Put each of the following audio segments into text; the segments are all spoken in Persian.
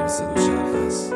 مثل دوچرخه است.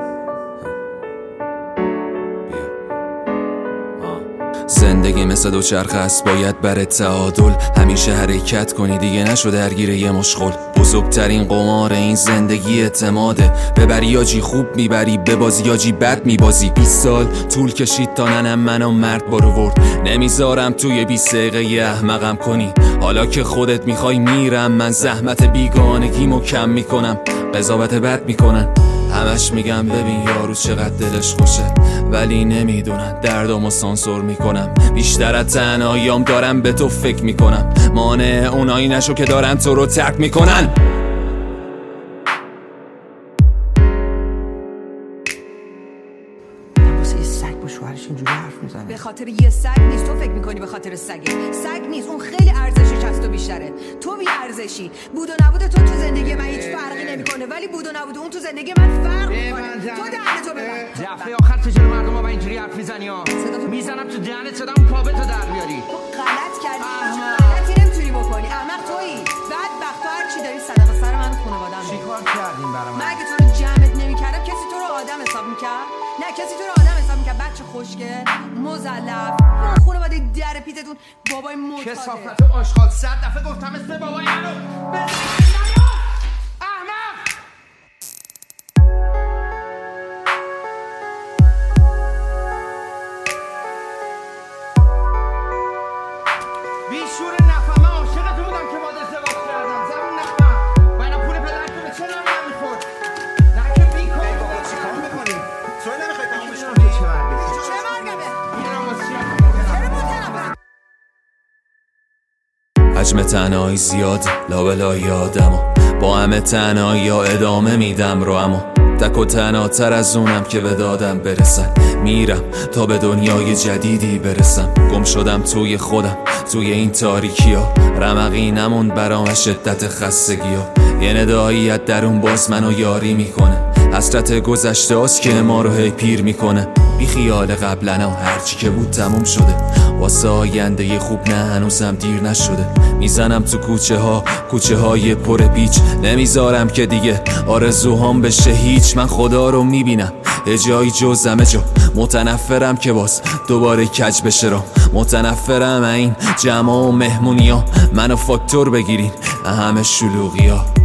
زندگی مثل دوچرخه است، باید بر تعادل همیشه حرکت کنی، دیگه نشو درگیر یه مشغول. بزرگترین قمار این زندگی اعتماده، ببری آجی خوب میبری، ببازی آجی بد میبازی. 20 سال طول کشید تا ننم منو مرد بارو ورد، نمیذارم توی 20 دقیقه یه احمقم کنی. حالا که خودت میخوای میرم، من زحمت بیگانگیمو کم میکنم، قضاوت بد میکنن. همش میگم ببین یارو چقدر دلش خوشه، ولی نمیدونن دردامو سانسور میکنم. بیشتر از تنهاییام دارم به تو فکر میکنم، مانع اونایی نشو که دارن تو رو ترک میکنن. واسه یه سگ با شوهرش اینجوری حرف میزنه. به خاطر یه سگ نیست، تو فکر میکنی به خاطر سگه. سگ نیست، اون خیلی ارزشش از تو بیشتره. تو بی ارزشی. بود و نبود تو زندگی من هیچ فرقی نمیکنه، ولی بود و نبود اون تو زندگی من فرق میکنه. تو دهنتو ببند. دفعه آخر تو چرا مردم با اینجوری حرف میزنی ها؟ میزنم تو دهنت، صدام پابه تو در بیاری. تو غلط کردی، غلطی نمیتونی بکنی. احمق تویی. بدبخت تو هر چی داری صدقه سر من و خانواده‌ام. چیکار کردیم برام؟ من اگه تو رو جمعت نمیکردم کسی تو رو آدم حساب میکرد؟ نه کسی تو رو آدم حساب میکرد. بچه خوشگل مزلف اون خانواده در پیتتون بابای معتاده. کثافت آشغال. 100 دفعه گفتم اسم بابای منو احمق. بیشور نفهمه عاشقتون بودم که باید ازدواج کردم. زبون نفهم بنا پول پدرتون به چه نمی نمیخورد. نه که بیکار بابا چیکار میکنیم؟ توی نمیخوای تمومش کنی؟ چه مرگمه؟ میرم واسه حجم تنهایی زیاد، لابلای آدمو با همه تنهایی ها ادامه میدم رو، اما تک و تنهاتر از اونم که به دادم برسن. میرم تا به دنیای جدیدی برسم، گم شدم توی خودم، توی این تاریکی ها. رمقی نمون برام شدت خستگی ها، یه نداییت درون باز منو یاری میکنه. حسرت گذشته هاست که ما رو هی پیر میکنه. بی خیال قبلنا هرچی که بود تموم شده، واسه آینده یه خوب نه هنوزم دیر نشده. میزنم تو کوچه های پر پیچ، نمیذارم که دیگه آرزوهام بشه هیچ. من خدا رو میبینم یه جایی جزمه جا، متنفرم که باز دوباره کج بشه را. متنفرم این جمع و مهمونی ها، منو فاکتور بگیرین همه شلوغی ها.